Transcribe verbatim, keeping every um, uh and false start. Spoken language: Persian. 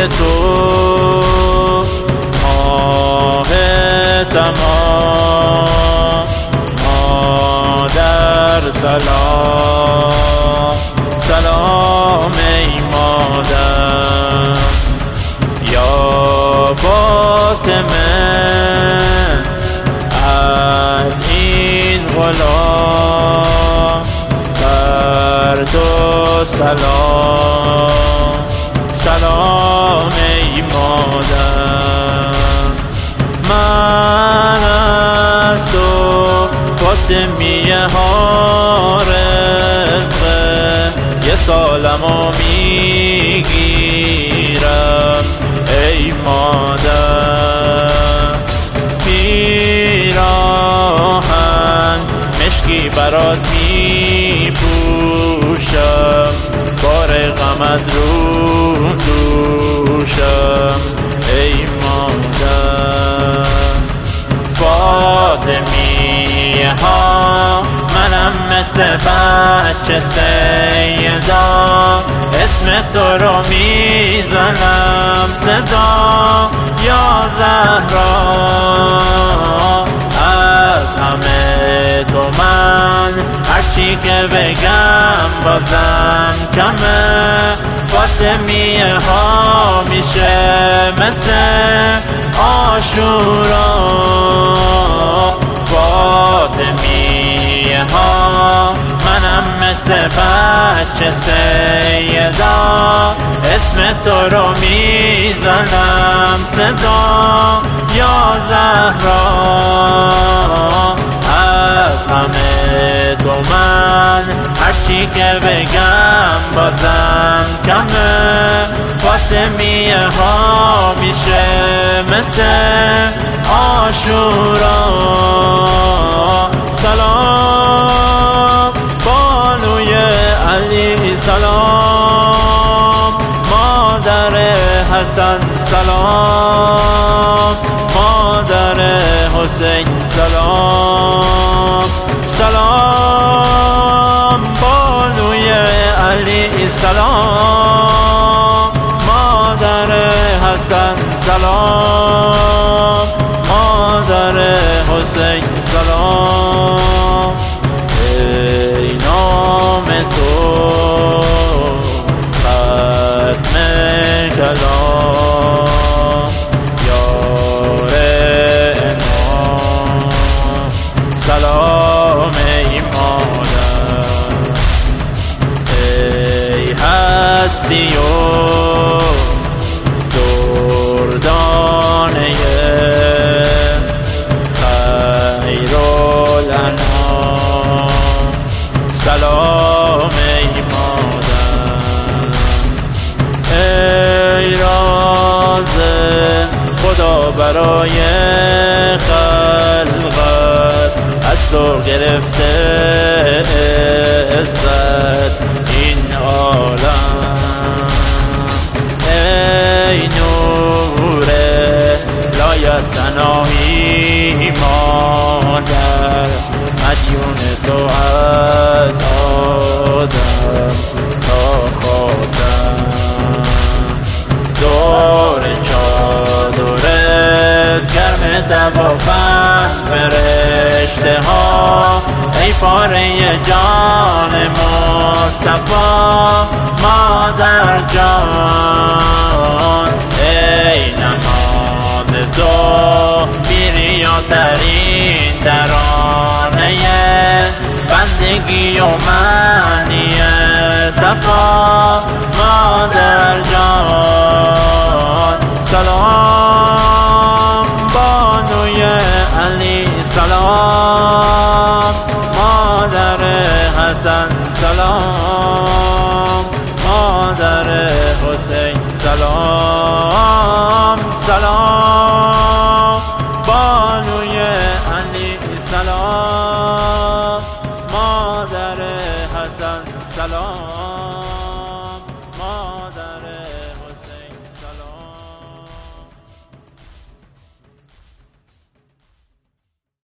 تو ماه تمام، مادر سلام سلام ای مادر. یا فاطمه از این غلام بر تو سلام سلام ای مادر. من از تو فاطمیه حارقه یه سالمو میگیرم ای مادر. پیراهن مشکی برات میپوشم، بار غمت رو دوشم ای مادر. فاطمیه ها منم مثل بچه سیدا، اسم تو رو میزنم صدا یا زهرا. از همه تو من هرچی که بگم بازم کمه. فاطمیه ها میشه مثل عاشورا. فاطمیه ها منم مثل بچه سیدا، اسم تو رو میزنم صدا یا زهرا. از همه تو من هرچی که بگم بازم کمه. فاطمیه ها میشه مثل عاشورا. سلام بانوی علی سلام، مادر حسن سلام، مادر حسین سلام. سلام بانوی علی سلام، مادر حسن سلام، مادر حسین سلام. ای نام تو ختم کلام، یار امام سلام ای مادر. ای هستی و دردانه خیرالانام سلام ای مادر. ای راز خدا برای خلقت، از تو گرفته عزت این عالم. ای نور لایت تناهی مادر، مدیون تو از آدم تا خاتم. دور چادرت گرم توافن فرشته ها، ای پاره جان مصطفی مادر جان. ای نماز تو بیریاترین ترانه بندگی و معنی صفا مادر جان. سلام بانوی علی سلام، مادر حسن سلام، مادر حسین سلام. سلام بانوی علی سلام.